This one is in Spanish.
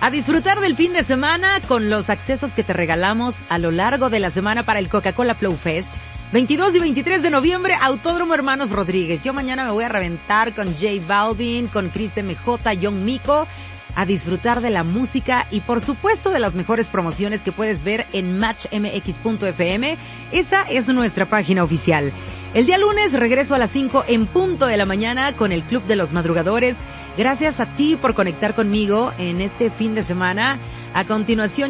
A disfrutar del fin de semana con los accesos que te regalamos a lo largo de la semana para el Coca-Cola Flow Fest. 22 y 23 de noviembre, Autódromo Hermanos Rodríguez. Yo mañana me voy a reventar con J Balvin, con Chris MJ, John Mico, a disfrutar de la música y por supuesto de las mejores promociones que puedes ver en matchmx.fm. Esa es nuestra página oficial. El día lunes regreso a las 5 en punto de la mañana con el Club de los Madrugadores. Gracias a ti por conectar conmigo en este fin de semana. A continuación,